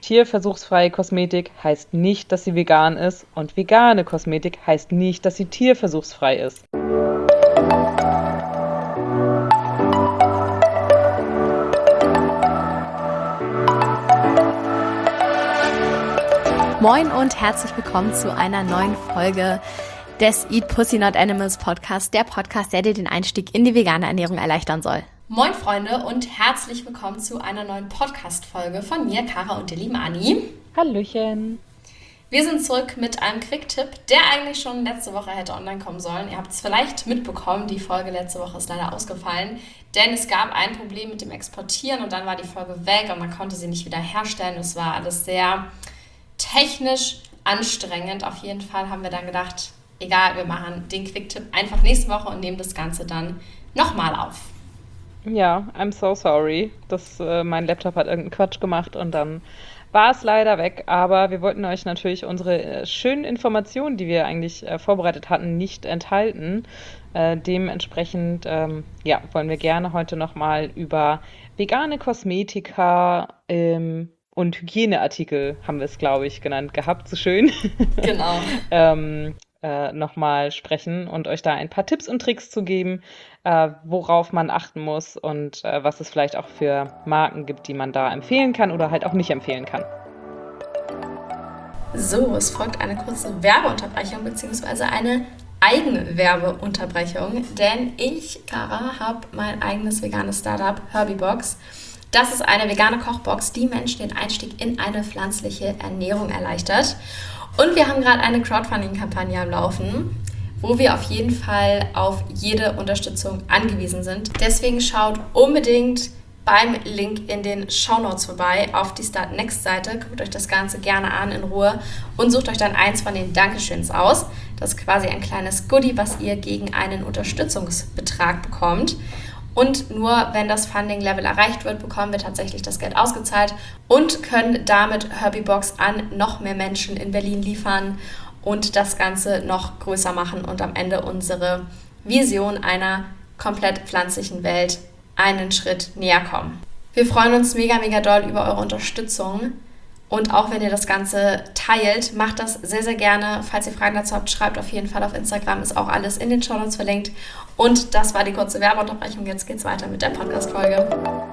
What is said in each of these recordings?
Tierversuchsfreie Kosmetik heißt nicht, dass sie vegan ist und vegane Kosmetik heißt nicht, dass sie tierversuchsfrei ist. Moin und herzlich willkommen zu einer neuen Folge des Eat Pussy Not Animals Podcast, der Podcast, der dir den Einstieg in die vegane Ernährung erleichtern soll. Moin Freunde und herzlich willkommen zu einer neuen Podcast-Folge von mir, Kara und der lieben Anni. Hallöchen! Wir sind zurück mit einem Quick-Tipp, der eigentlich schon letzte Woche hätte online kommen sollen. Ihr habt es vielleicht mitbekommen, die Folge letzte Woche ist leider ausgefallen, denn es gab ein Problem mit dem Exportieren und dann war die Folge weg und man konnte sie nicht wieder herstellen. Es war alles sehr technisch anstrengend. Auf jeden Fall haben wir dann gedacht, egal, wir machen den Quick-Tipp einfach nächste Woche und nehmen das Ganze dann nochmal auf. Ja, I'm so sorry. Mein Laptop hat irgendeinen Quatsch gemacht und dann war es leider weg. Aber wir wollten euch natürlich unsere schönen Informationen, die wir eigentlich vorbereitet hatten, nicht enthalten. Dementsprechend wollen wir gerne heute nochmal über vegane Kosmetika und Hygieneartikel, haben wir es, glaube ich, genannt gehabt. So schön. Genau. Nochmal sprechen und euch da ein paar Tipps und Tricks zu geben, worauf man achten muss und was es vielleicht auch für Marken gibt, die man da empfehlen kann oder halt auch nicht empfehlen kann. So, es folgt eine kurze Werbeunterbrechung bzw. eine Eigenwerbeunterbrechung, denn ich, Kara, habe mein eigenes veganes Startup Herbiebox. Das ist eine vegane Kochbox, die Menschen den Einstieg in eine pflanzliche Ernährung erleichtert. Und wir haben gerade eine Crowdfunding-Kampagne am Laufen, wo wir auf jeden Fall auf jede Unterstützung angewiesen sind. Deswegen schaut unbedingt beim Link in den Shownotes vorbei auf die Start Next-Seite. Guckt euch das Ganze gerne an in Ruhe und sucht euch dann eins von den Dankeschöns aus. Das ist quasi ein kleines Goodie, was ihr gegen einen Unterstützungsbetrag bekommt. Und nur wenn das Funding-Level erreicht wird, bekommen wir tatsächlich das Geld ausgezahlt und können damit Herbiebox an noch mehr Menschen in Berlin liefern und das Ganze noch größer machen und am Ende unsere Vision einer komplett pflanzlichen Welt einen Schritt näher kommen. Wir freuen uns mega, mega doll über eure Unterstützung. Und auch wenn ihr das Ganze teilt, macht das sehr, sehr gerne. Falls ihr Fragen dazu habt, schreibt auf jeden Fall auf Instagram. Ist auch alles in den Shownotes verlinkt. Und das war die kurze Werbeunterbrechung. Jetzt geht's weiter mit der Podcast-Folge.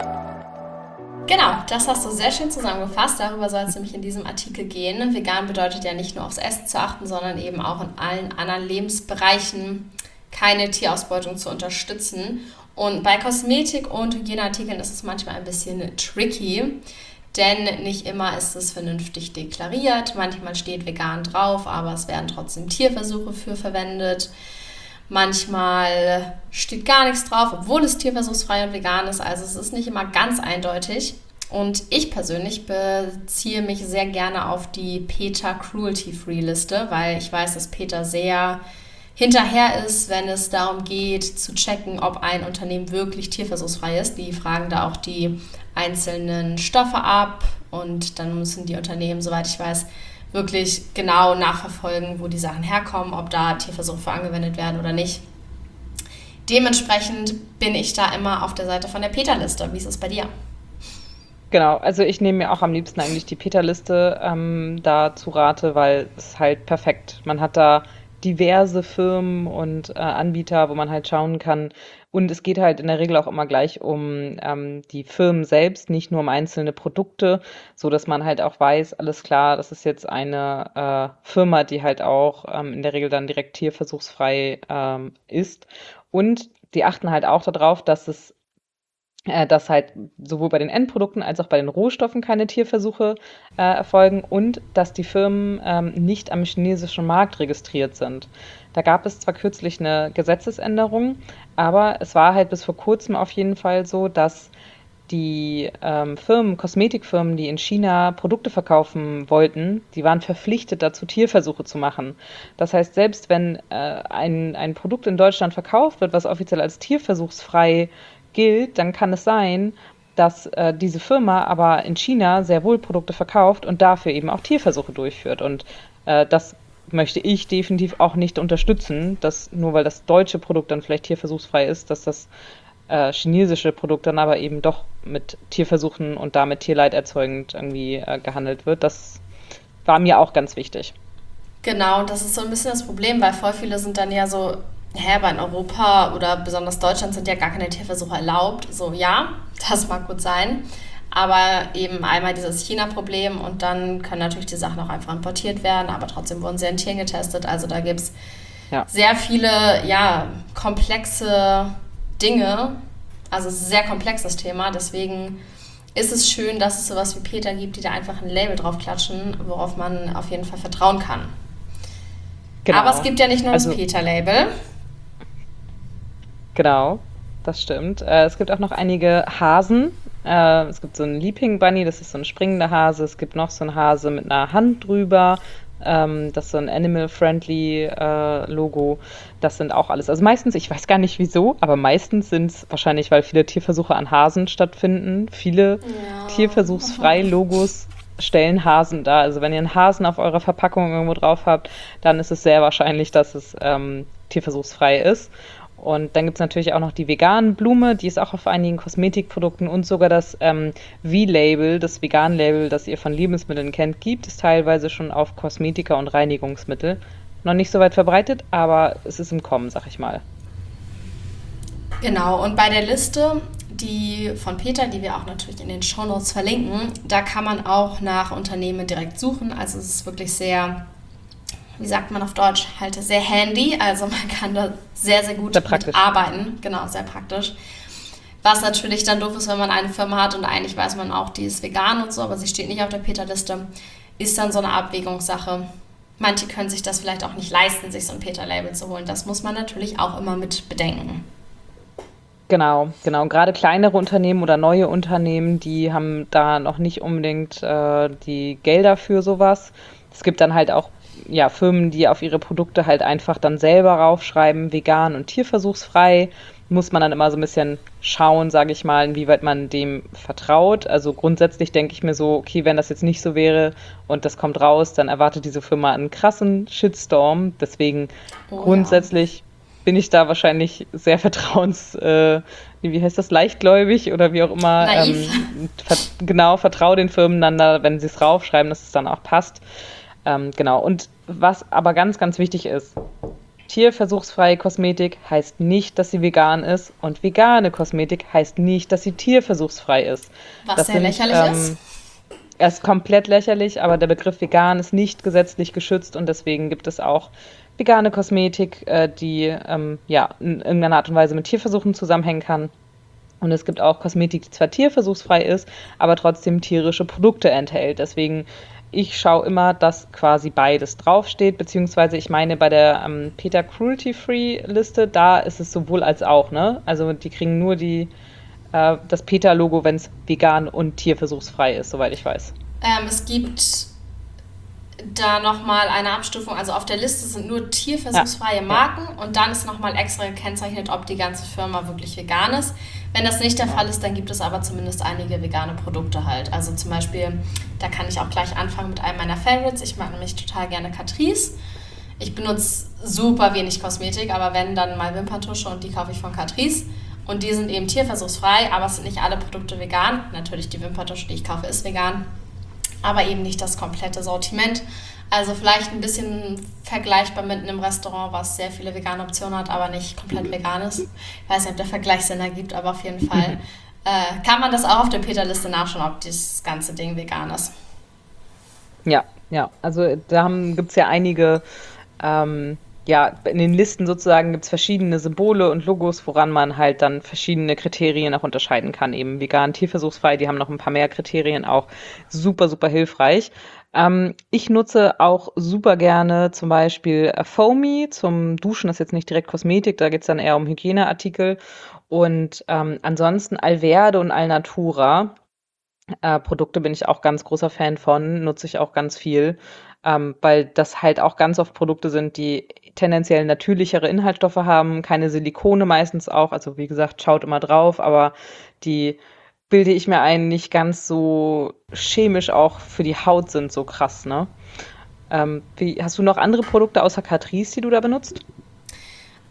Genau, das hast du sehr schön zusammengefasst. Darüber soll es nämlich in diesem Artikel gehen. Vegan bedeutet ja nicht nur aufs Essen zu achten, sondern eben auch in allen anderen Lebensbereichen keine Tierausbeutung zu unterstützen. Und bei Kosmetik und Hygieneartikeln ist es manchmal ein bisschen tricky. Denn nicht immer ist es vernünftig deklariert. Manchmal steht vegan drauf, aber es werden trotzdem Tierversuche für verwendet. Manchmal steht gar nichts drauf, obwohl es tierversuchsfrei und vegan ist. Also es ist nicht immer ganz eindeutig. Und ich persönlich beziehe mich sehr gerne auf die PETA Cruelty-Free Liste, weil ich weiß, dass PETA sehr hinterher ist, wenn es darum geht, zu checken, ob ein Unternehmen wirklich tierversuchsfrei ist. Die fragen da auch die einzelnen Stoffe ab und dann müssen die Unternehmen, soweit ich weiß, wirklich genau nachverfolgen, wo die Sachen herkommen, ob da Tierversuche für angewendet werden oder nicht. Dementsprechend bin ich da immer auf der Seite von der PETA-Liste. Wie ist es bei dir? Genau, also ich nehme mir auch am liebsten eigentlich die PETA-Liste da zu Rate, weil es halt perfekt. Man hat da diverse Firmen und Anbieter, wo man halt schauen kann. Und es geht halt in der Regel auch immer gleich um die Firmen selbst, nicht nur um einzelne Produkte, so dass man halt auch weiß, alles klar, das ist jetzt eine Firma, die halt auch in der Regel dann direkt tierversuchsfrei ist. Und die achten halt auch darauf, dass halt sowohl bei den Endprodukten als auch bei den Rohstoffen keine Tierversuche erfolgen und dass die Firmen nicht am chinesischen Markt registriert sind. Da gab es zwar kürzlich eine Gesetzesänderung, aber es war halt bis vor kurzem auf jeden Fall so, dass die Kosmetikfirmen, die in China Produkte verkaufen wollten, die waren verpflichtet dazu, Tierversuche zu machen. Das heißt, selbst wenn ein Produkt in Deutschland verkauft wird, was offiziell als tierversuchsfrei gilt, dann kann es sein, dass diese Firma aber in China sehr wohl Produkte verkauft und dafür eben auch Tierversuche durchführt. Und das möchte ich definitiv auch nicht unterstützen, dass nur weil das deutsche Produkt dann vielleicht tierversuchsfrei ist, dass das chinesische Produkt dann aber eben doch mit Tierversuchen und damit Tierleid erzeugend irgendwie gehandelt wird. Das war mir auch ganz wichtig. Genau, das ist so ein bisschen das Problem, weil voll viele sind dann ja so, hä, aber in Europa oder besonders Deutschland sind ja gar keine Tierversuche erlaubt. So, ja, das mag gut sein. Aber eben einmal dieses China-Problem und dann können natürlich die Sachen auch einfach importiert werden, aber trotzdem wurden sie an Tieren getestet. Also da gibt es Ja, sehr viele, ja, komplexe Dinge. Also es ist ein sehr komplexes Thema. Deswegen ist es schön, dass es sowas wie Peter gibt, die da einfach ein Label drauf klatschen, worauf man auf jeden Fall vertrauen kann. Aber es genau. gibt ja nicht nur das Also Peter-Label. genau, das stimmt. Es gibt auch noch einige Hasen. Es gibt so einen Leaping Bunny, das ist so ein springender Hase. Es gibt noch so einen Hase mit einer Hand drüber. Das ist so ein Animal-Friendly Logo. Das sind auch alles. Also meistens, ich weiß gar nicht wieso, aber meistens sind es wahrscheinlich, weil viele Tierversuche an Hasen stattfinden. Viele Ja. tierversuchsfreie Logos stellen Hasen dar. Also wenn ihr einen Hasen auf eurer Verpackung irgendwo drauf habt, dann ist es sehr wahrscheinlich, dass es tierversuchsfrei ist. Und dann gibt es natürlich auch noch die veganen Blume, die ist auch auf einigen Kosmetikprodukten und sogar das V-Label, das Vegan-Label, das ihr von Lebensmitteln kennt, gibt es teilweise schon auf Kosmetika und Reinigungsmittel. Noch nicht so weit verbreitet, aber es ist im Kommen, sag ich mal. Genau, und bei der Liste, die von Peter, die wir auch natürlich in den Shownotes verlinken, da kann man auch nach Unternehmen direkt suchen. Also es ist wirklich sehr, wie sagt man auf Deutsch, halt sehr handy. Also man kann da sehr, sehr gut Sehr praktisch. mitarbeiten. Genau, sehr praktisch. Was natürlich dann doof ist, wenn man eine Firma hat und eigentlich weiß man auch, die ist vegan und so, aber sie steht nicht auf der Peter-Liste, ist dann so eine Abwägungssache. Manche können sich das vielleicht auch nicht leisten, sich so ein Peter-Label zu holen. Das muss man natürlich auch immer mit bedenken. Genau, genau. Und gerade kleinere Unternehmen oder neue Unternehmen, die haben da noch nicht unbedingt die Gelder für sowas. Es gibt dann halt auch ja, Firmen, die auf ihre Produkte halt einfach dann selber raufschreiben, vegan und tierversuchsfrei. Muss man dann immer so ein bisschen schauen, sage ich mal, inwieweit man dem vertraut. Also grundsätzlich denke ich mir so, okay, wenn das jetzt nicht so wäre und das kommt raus, dann erwartet diese Firma einen krassen Shitstorm. Deswegen Oh ja. grundsätzlich bin ich da wahrscheinlich sehr wie heißt das, leichtgläubig oder wie auch immer. Naiv. Genau, vertraue den Firmen dann da, wenn sie es raufschreiben, dass es dann auch passt. Genau. Und was aber ganz, ganz wichtig ist, tierversuchsfreie Kosmetik heißt nicht, dass sie vegan ist und vegane Kosmetik heißt nicht, dass sie tierversuchsfrei ist. Was Das sehr sind lächerlich ist. Er ist komplett lächerlich, aber der Begriff vegan ist nicht gesetzlich geschützt und deswegen gibt es auch vegane Kosmetik, die ja in irgendeiner Art und Weise mit Tierversuchen zusammenhängen kann. Und es gibt auch Kosmetik, die zwar tierversuchsfrei ist, aber trotzdem tierische Produkte enthält. Deswegen, ich schaue immer, dass quasi beides draufsteht, beziehungsweise ich meine, bei der PETA Cruelty Free Liste, da ist es sowohl als auch, ne? Also die kriegen nur das PETA-Logo, wenn es vegan und tierversuchsfrei ist, soweit ich weiß. Es gibt da nochmal eine Abstufung. Also auf der Liste sind nur Ja, tierversuchsfreie ja, Marken und dann ist nochmal extra gekennzeichnet, ob die ganze Firma wirklich vegan ist. Wenn das nicht der Fall genau. ist, dann gibt es aber zumindest einige vegane Produkte halt. Also zum Beispiel, da kann ich auch gleich anfangen mit einem meiner Favorites. Ich mag nämlich total gerne Catrice. Ich benutze super wenig Kosmetik, aber wenn, dann mal Wimperntusche und die kaufe ich von Catrice. Und die sind eben tierversuchsfrei, aber es sind nicht alle Produkte vegan. Natürlich die Wimperntusche, die ich kaufe, ist vegan, aber eben nicht das komplette Sortiment. Also vielleicht ein bisschen vergleichbar mit einem Restaurant, was sehr viele vegane Optionen hat, aber nicht komplett vegan ist. Ich weiß nicht, ob der Vergleich Sinn ergibt, aber auf jeden Fall kann man das auch auf der Peter-Liste nachschauen, ob das ganze Ding vegan ist. Ja, ja. Also gibt es ja einige, ja, in den Listen sozusagen gibt es verschiedene Symbole und Logos, woran man halt dann verschiedene Kriterien auch unterscheiden kann. Eben vegan, tierversuchsfrei, die haben noch ein paar mehr Kriterien auch. Super, super hilfreich. Ich nutze auch super gerne zum Beispiel Foamy zum Duschen, das ist jetzt nicht direkt Kosmetik, da geht es dann eher um Hygieneartikel. Und ansonsten Alverde und Alnatura. Produkte bin ich auch ganz großer Fan von, nutze ich auch ganz viel, weil das halt auch ganz oft Produkte sind, die tendenziell natürlichere Inhaltsstoffe haben, keine Silikone meistens auch. Also wie gesagt, schaut immer drauf, aber die bilde ich mir ein, nicht ganz so chemisch auch für die Haut sind, so krass, ne? Hast du noch andere Produkte außer Catrice, die du da benutzt?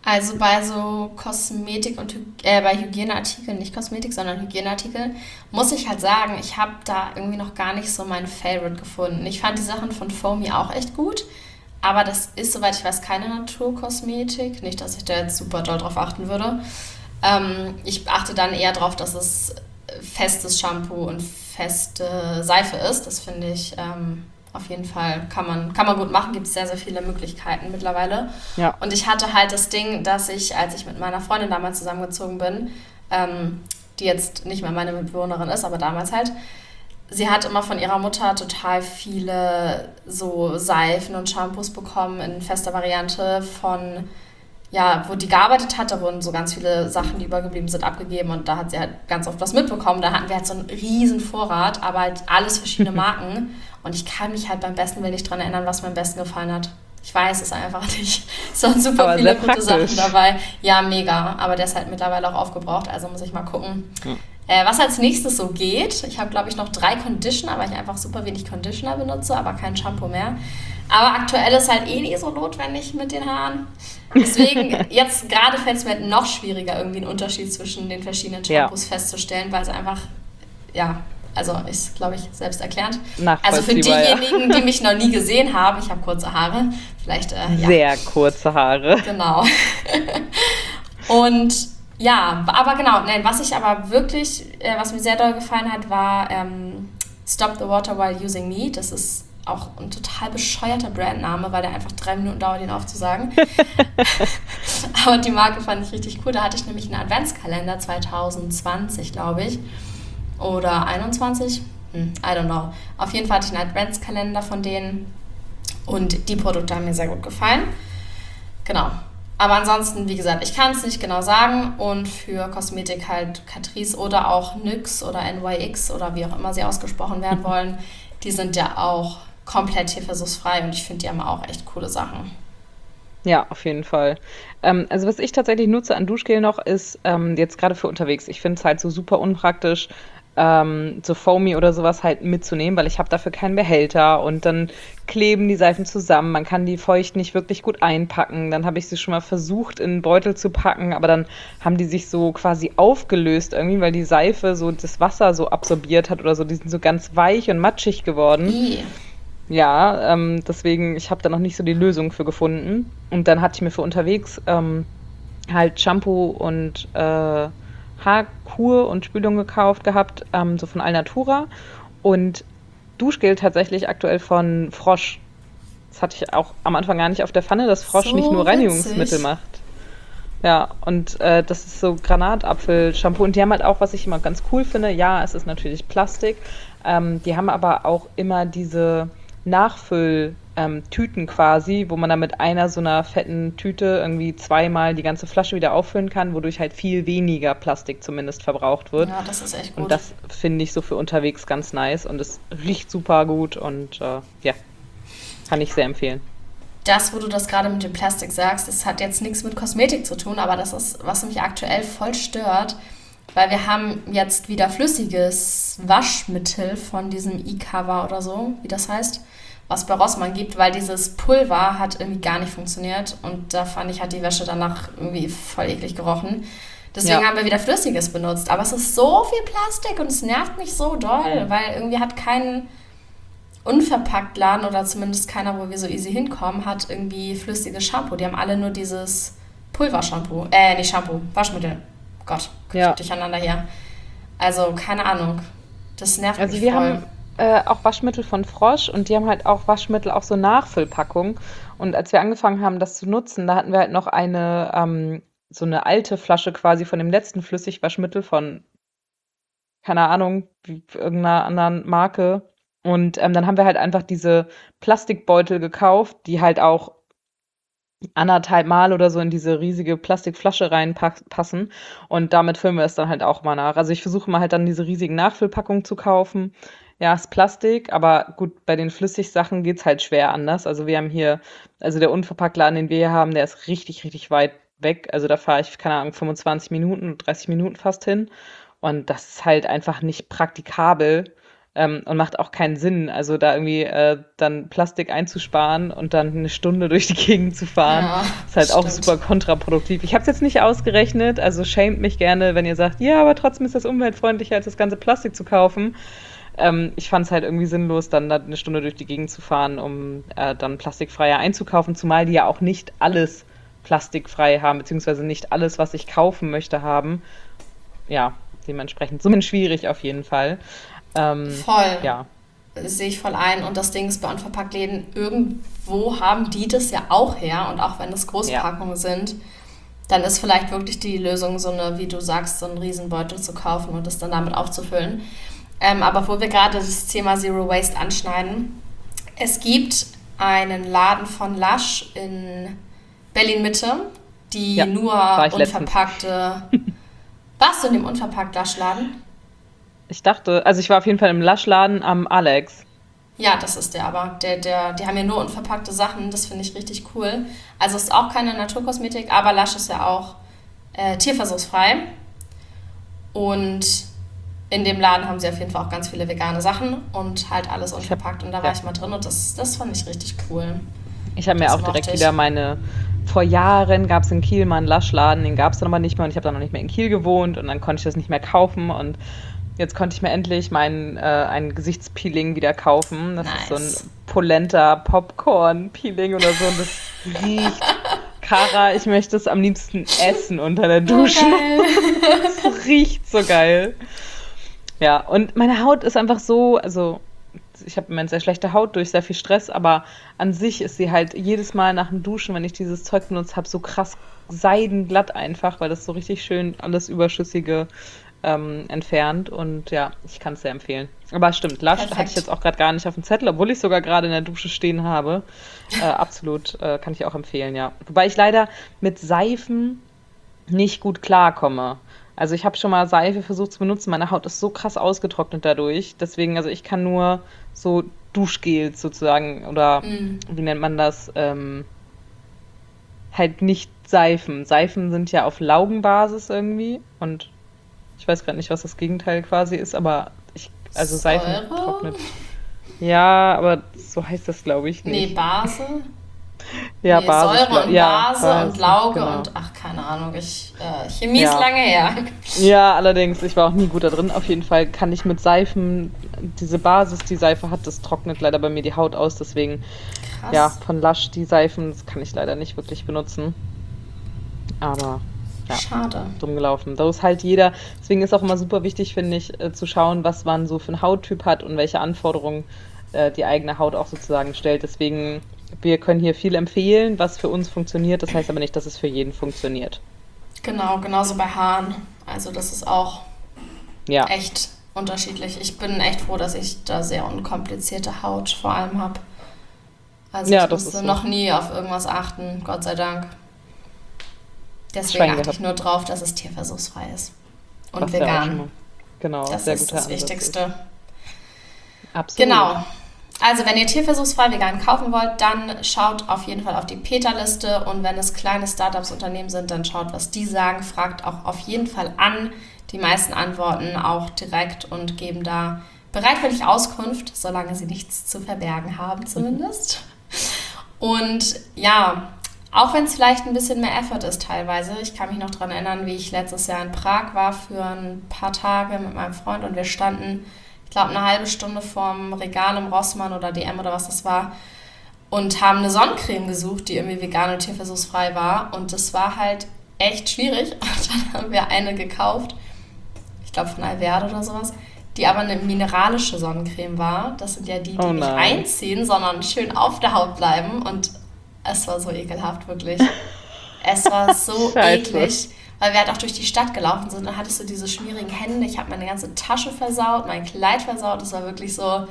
Also bei so Kosmetik und bei Hygieneartikeln, nicht Kosmetik, sondern Hygieneartikel, muss ich halt sagen, ich habe da irgendwie noch gar nicht so mein Favorite gefunden. Ich fand die Sachen von Foamy auch echt gut, aber das ist, soweit ich weiß, keine Naturkosmetik. Nicht, dass ich da jetzt super doll drauf achten würde. Ich achte dann eher drauf, dass es festes Shampoo und feste Seife ist. Das finde ich auf jeden Fall, kann man gut machen, gibt es sehr, sehr viele Möglichkeiten mittlerweile. Ja. Und ich hatte halt das Ding, dass ich, als ich mit meiner Freundin damals zusammengezogen bin, die jetzt nicht mehr meine Mitbewohnerin ist, aber damals halt, sie hat immer von ihrer Mutter total viele so Seifen und Shampoos bekommen in fester Variante von, ja, wo die gearbeitet hat, da wurden so ganz viele Sachen, die übergeblieben sind, abgegeben und da hat sie halt ganz oft was mitbekommen. Da hatten wir halt so einen riesen Vorrat, aber halt alles verschiedene Marken und ich kann mich halt beim besten Willen nicht dran erinnern, was mir am besten gefallen hat. Ich weiß es einfach nicht. Es waren super Aber viele sehr gute Sachen praktisch. dabei. Ja, mega. Aber der ist halt mittlerweile auch aufgebraucht, also muss ich mal gucken. Ja. Was als nächstes so geht, ich habe glaube ich noch 3 Conditioner, weil ich einfach super wenig Conditioner benutze, aber kein Shampoo mehr. Aber aktuell ist halt eh nicht so notwendig mit den Haaren. Deswegen, jetzt gerade fällt es mir halt noch schwieriger, irgendwie einen Unterschied zwischen den verschiedenen Ja, Shampoos festzustellen, weil es einfach, ja, also ist, glaube ich, selbsterklärend. Also für nachvollziehbar, ja. diejenigen, die mich noch nie gesehen haben, ich habe kurze Haare, vielleicht, ja, Sehr kurze Haare. genau. Und ja, aber genau, nein, was ich aber wirklich, was mir sehr doll gefallen hat, war Stop the Water While Using Me. Das ist auch ein total bescheuerter Brandname, weil der einfach 3 Minuten dauert, ihn aufzusagen. Aber die Marke fand ich richtig cool. Da hatte ich nämlich einen Adventskalender 2020, glaube ich. Oder 21. I don't know. Auf jeden Fall hatte ich einen Adventskalender von denen. Und die Produkte haben mir sehr gut gefallen. Genau. Aber ansonsten, wie gesagt, ich kann es nicht genau sagen. Und für Kosmetik halt Catrice oder auch NYX oder NYX oder wie auch immer sie ausgesprochen werden wollen, die sind ja auch komplett tierversuchsfrei und ich finde, die haben auch echt coole Sachen. Ja, auf jeden Fall. Also was ich tatsächlich nutze an Duschgel noch, ist jetzt gerade für unterwegs. Ich finde es halt so super unpraktisch, so Foamy oder sowas halt mitzunehmen, weil ich habe dafür keinen Behälter und dann kleben die Seifen zusammen. Man kann die feucht nicht wirklich gut einpacken. Dann habe ich sie schon mal versucht, in einen Beutel zu packen, aber dann haben die sich so quasi aufgelöst irgendwie, weil die Seife so das Wasser so absorbiert hat oder so. Die sind so ganz weich und matschig geworden. I. Ja, deswegen, ich habe da noch nicht so die Lösung für gefunden. Und dann hatte ich mir für unterwegs halt Shampoo und Haarkur und Spülung gekauft gehabt, so von Alnatura. Und Duschgel tatsächlich aktuell von Frosch. Das hatte ich auch am Anfang gar nicht auf der Pfanne, dass Frosch nicht nur So Reinigungsmittel witzig. macht. Ja, und das ist so Granatapfel-Shampoo. Und die haben halt auch, was ich immer ganz cool finde, ja, es ist natürlich Plastik. Die haben aber auch immer diese Nachfülltüten quasi, wo man dann mit einer so einer fetten Tüte irgendwie zweimal die ganze Flasche wieder auffüllen kann, wodurch halt viel weniger Plastik zumindest verbraucht wird. Ja, das ist echt Und gut. das finde ich so für unterwegs ganz nice und es riecht super gut und ja, kann ich sehr empfehlen. Das, wo du das gerade mit dem Plastik sagst, das hat jetzt nichts mit Kosmetik zu tun, aber das ist, was mich aktuell voll stört, weil wir haben jetzt wieder flüssiges Waschmittel von diesem E-Cover oder so, wie das heißt, was bei Rossmann gibt, weil dieses Pulver hat irgendwie gar nicht funktioniert und da fand ich, hat die Wäsche danach irgendwie voll eklig gerochen. Deswegen Ja, haben wir wieder Flüssiges benutzt. Aber es ist so viel Plastik und es nervt mich so doll, weil irgendwie hat kein unverpackt Laden oder zumindest keiner, wo wir so easy hinkommen, hat irgendwie flüssiges Shampoo. Die haben alle nur dieses Pulvershampoo. Nicht Shampoo, Waschmittel. Gott, krieg ich ja. durcheinander hier. Also, keine Ahnung. Das nervt Also mich wir voll. haben auch Waschmittel von Frosch und die haben halt auch Waschmittel, auch so Nachfüllpackungen. Und als wir angefangen haben, das zu nutzen, da hatten wir halt noch so eine alte Flasche quasi von dem letzten Flüssigwaschmittel von, keine Ahnung, irgendeiner anderen Marke. Und dann haben wir halt einfach diese Plastikbeutel gekauft, die halt auch anderthalb Mal oder so in diese riesige Plastikflasche reinpassen. Und damit füllen wir es dann halt auch mal nach. Also ich versuche mal halt dann diese riesigen Nachfüllpackungen zu kaufen. Ja, ist Plastik, aber gut, bei den Flüssigsachen geht's halt schwer anders. Also wir haben hier, also der Unverpacktladen, den wir hier haben, der ist richtig, richtig weit weg. Also da fahre ich, keine Ahnung, 25 Minuten, 30 Minuten fast hin. Und das ist halt einfach nicht praktikabel, Und macht auch keinen Sinn, also da irgendwie dann Plastik einzusparen und dann eine Stunde durch die Gegend zu fahren, Ja, ist halt auch stimmt. super kontraproduktiv. Ich habe es jetzt nicht ausgerechnet, also shamed mich gerne, wenn ihr sagt, ja, aber trotzdem ist das umweltfreundlicher, als das ganze Plastik zu kaufen. Ich fand es halt irgendwie sinnlos, dann da eine Stunde durch die Gegend zu fahren, um dann plastikfreier einzukaufen, zumal die ja auch nicht alles plastikfrei haben, beziehungsweise nicht alles, was ich kaufen möchte, haben. Ja, dementsprechend so ein bisschen schwierig auf jeden Fall. Voll. Ja, Sehe ich voll ein. Und das Ding ist, bei Unverpacktläden, irgendwo haben die das ja auch her. Und auch wenn es ja, Großpackungen sind, dann ist vielleicht wirklich die Lösung, so eine, wie du sagst, so einen Riesenbeutel zu kaufen und das dann damit aufzufüllen. Aber wo wir gerade das Thema Zero Waste anschneiden, es gibt einen Laden von Lush in Berlin-Mitte, die ja, nur war ich letztens. unverpackte... Warst du in dem unverpackt Lush-Laden? Ich dachte, also ich war auf jeden Fall im Lush-Laden am Alex. Ja, das ist der aber. Die haben ja nur unverpackte Sachen, das finde ich richtig cool. Also es ist auch keine Naturkosmetik, aber Lush ist ja auch tierversuchsfrei. Und in dem Laden haben sie auf jeden Fall auch ganz viele vegane Sachen und halt alles Ich habe unverpackt. Und da war ja, ich mal drin und das fand ich richtig cool. ich habe mir Das auch mochte direkt ich. wieder vor Jahren gab es in Kiel mal einen Lush-Laden, den gab es dann aber nicht mehr und ich habe dann noch nicht mehr in Kiel gewohnt und dann konnte ich das nicht mehr kaufen und jetzt konnte ich mir endlich ein Gesichtspeeling wieder kaufen. Das ist so ein Nice. Polenta Popcorn-Peeling oder so und das riecht, Cara, ich möchte es am liebsten essen unter der Oh, Dusche. geil. Es riecht so geil. Ja, und meine Haut ist einfach so, also ich habe im Moment sehr schlechte Haut durch sehr viel Stress, aber an sich ist sie halt jedes Mal nach dem Duschen, wenn ich dieses Zeug benutzt habe, so krass seidenglatt einfach, weil das so richtig schön alles Überschüssige entfernt. Und ja, ich kann es sehr empfehlen. Aber stimmt, Lush hatte ich Perfekt. jetzt auch gerade gar nicht auf dem Zettel, obwohl ich sogar gerade in der Dusche stehen habe. Absolut kann ich auch empfehlen, ja. Wobei ich leider mit Seifen nicht gut klarkomme. Also ich habe schon mal Seife versucht zu benutzen, meine Haut ist so krass ausgetrocknet dadurch. Deswegen, also ich kann nur so Duschgels sozusagen oder Mm. wie nennt man das? Halt nicht Seifen. Seifen sind ja auf Laugenbasis irgendwie und ich weiß gerade nicht, was das Gegenteil quasi ist, aber also Seifen Säure? trocknet. Ja, aber so heißt das glaube ich Nee, nicht. Base? Ja, Nee, Basis, Säure und ja, Base und Basis, Lauge genau. und ach, keine Ahnung. Chemie ist Ja. lange her. Ja, allerdings, ich war auch nie gut da drin. Auf jeden Fall kann ich mit Seifen, diese Basis, die Seife hat, das trocknet leider bei mir die Haut aus. Deswegen, ja, Krass. von Lush die Seifen, das kann ich leider nicht wirklich benutzen. Aber ja, Schade. dumm gelaufen. Da ist halt jeder, deswegen ist auch immer super wichtig, finde ich, zu schauen, was man so für einen Hauttyp hat und welche Anforderungen die eigene Haut auch sozusagen stellt. Deswegen, wir können hier viel empfehlen, was für uns funktioniert. Das heißt aber nicht, dass es für jeden funktioniert. Genau, genauso bei Haaren. Also das ist auch Ja, echt unterschiedlich. Ich bin echt froh, dass ich da sehr unkomplizierte Haut vor allem habe. Also ja, ich das ist musste so. noch nie auf irgendwas achten, Gott sei Dank. Deswegen Schwein achte ich gehabt. nur drauf, dass es tierversuchsfrei ist. Und Was ja auch schon vegan. mal, genau, Das sehr ist guter das Ansatz ist. Wichtigste. Absolut. Genau. Also, wenn ihr tierversuchsfrei vegan kaufen wollt, dann schaut auf jeden Fall auf die PETA-Liste und wenn es kleine Startups-Unternehmen sind, dann schaut, was die sagen. Fragt auch auf jeden Fall an. Die meisten antworten auch direkt und geben da bereitwillig Auskunft, solange sie nichts zu verbergen haben zumindest. Und ja, auch wenn es vielleicht ein bisschen mehr Effort ist teilweise. Ich kann mich noch daran erinnern, wie ich letztes Jahr in Prag war für ein paar Tage mit meinem Freund und wir standen, ich glaube, eine halbe Stunde vorm Regal im Rossmann oder DM oder was das war und haben eine Sonnencreme gesucht, die irgendwie vegan und tierversuchsfrei war und das war halt echt schwierig und dann haben wir eine gekauft, ich glaube von Alverde oder sowas, die aber eine mineralische Sonnencreme war. Das sind ja die, die Oh nicht nein. einziehen, sondern schön auf der Haut bleiben und es war so ekelhaft, wirklich. Es war so Scheiße. eklig, weil wir halt auch durch die Stadt gelaufen sind. Dann hattest du diese schmierigen Hände. Ich habe meine ganze Tasche versaut, mein Kleid versaut. Das war wirklich so,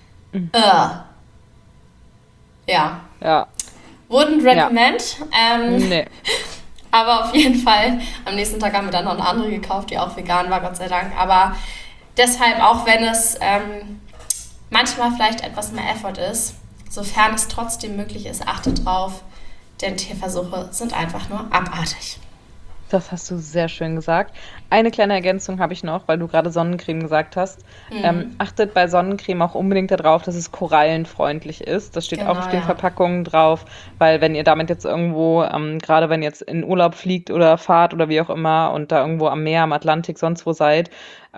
ja. Ja, Wouldn't ja. recommend. Nee. Aber auf jeden Fall, am nächsten Tag haben wir dann noch eine andere gekauft, die auch vegan war, Gott sei Dank. Aber deshalb, auch wenn es manchmal vielleicht etwas mehr Effort ist, sofern es trotzdem möglich ist, achtet drauf, denn Tierversuche sind einfach nur abartig. Das hast du sehr schön gesagt. Eine kleine Ergänzung habe ich noch, weil du gerade Sonnencreme gesagt hast. Achtet bei Sonnencreme auch unbedingt darauf, dass es korallenfreundlich ist. Das steht auch auf Genau, den ja. Verpackungen drauf, weil wenn ihr damit jetzt irgendwo, gerade wenn ihr jetzt in Urlaub fliegt oder fahrt oder wie auch immer und da irgendwo am Meer, am Atlantik, sonst wo seid,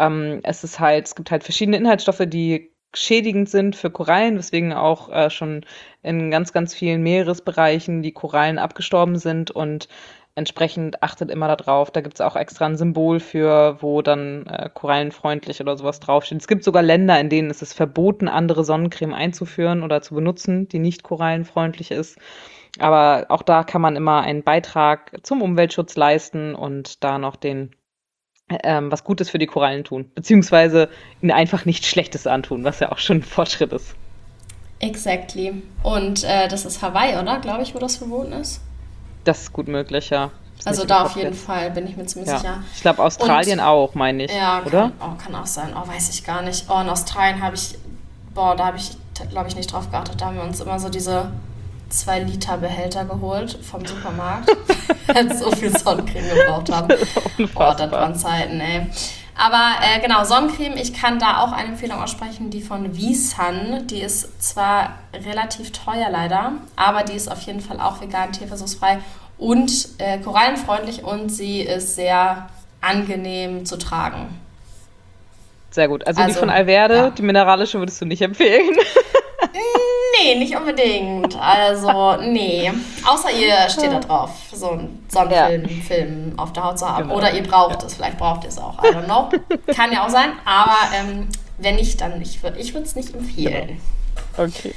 es gibt halt verschiedene Inhaltsstoffe, die schädigend sind für Korallen, weswegen auch schon in ganz, ganz vielen Meeresbereichen die Korallen abgestorben sind und entsprechend achtet immer darauf. Da gibt es auch extra ein Symbol für, wo dann korallenfreundlich oder sowas draufsteht. Es gibt sogar Länder, in denen ist es verboten, andere Sonnencreme einzuführen oder zu benutzen, die nicht korallenfreundlich ist. Aber auch da kann man immer einen Beitrag zum Umweltschutz leisten und da noch was Gutes für die Korallen tun. Beziehungsweise ihnen einfach nichts Schlechtes antun, was ja auch schon ein Fortschritt ist. Exactly. Und das ist Hawaii, oder? Glaube ich, wo das verboten ist. Das ist gut möglich, ja. Ist Also nicht im da auf Kopf jeden jetzt. Fall bin ich mir ziemlich Ja. sicher. Ich glaube, Und Australien auch, meine ich, ja, oder? kann auch sein. Oh, weiß ich gar nicht. Oh, in Australien da habe ich, glaube ich, nicht drauf geachtet. Da haben wir uns immer so diese 2-Liter-Behälter geholt vom Supermarkt, weil wir so viel Sonnencreme gebraucht haben. Oh, das waren Zeiten, ey. Aber genau, Sonnencreme, ich kann da auch eine Empfehlung aussprechen, die von Visun. Die ist zwar relativ teuer leider, aber die ist auf jeden Fall auch vegan, tierversuchsfrei und korallenfreundlich und sie ist sehr angenehm zu tragen. Sehr gut. Also die Also, von Alverde, ja. die mineralische, würdest du nicht empfehlen? Nee, nicht unbedingt. Also, nee. Außer ihr steht da drauf, so einen Sonnenfilm auf der Haut zu haben. Genau. Oder ihr braucht es, vielleicht braucht ihr es auch. I don't know. Kann ja auch sein, aber wenn nicht, dann nicht. Ich würde es nicht empfehlen. Okay.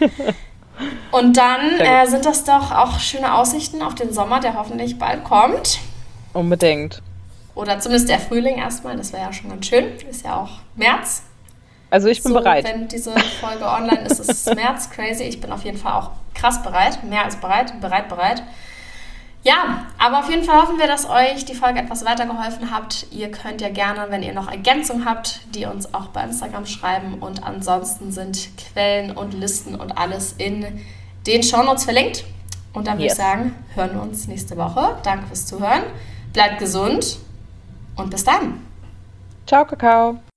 Und dann Sehr gut. sind das doch auch schöne Aussichten auf den Sommer, der hoffentlich bald kommt. Unbedingt. Oder zumindest der Frühling erstmal, das wäre ja schon ganz schön. Ist ja auch März. Also ich bin So, bereit. wenn diese Folge online ist, ist es März, crazy. Ich bin auf jeden Fall auch krass bereit, mehr als bereit, bereit. Ja, aber auf jeden Fall hoffen wir, dass euch die Folge etwas weitergeholfen hat. Ihr könnt ja gerne, wenn ihr noch Ergänzungen habt, die uns auch bei Instagram schreiben. Und ansonsten sind Quellen und Listen und alles in den Shownotes verlinkt. Und dann würde ich Yes. sagen, hören wir uns nächste Woche. Danke fürs Zuhören. Bleibt gesund und bis dann. Ciao, Kakao.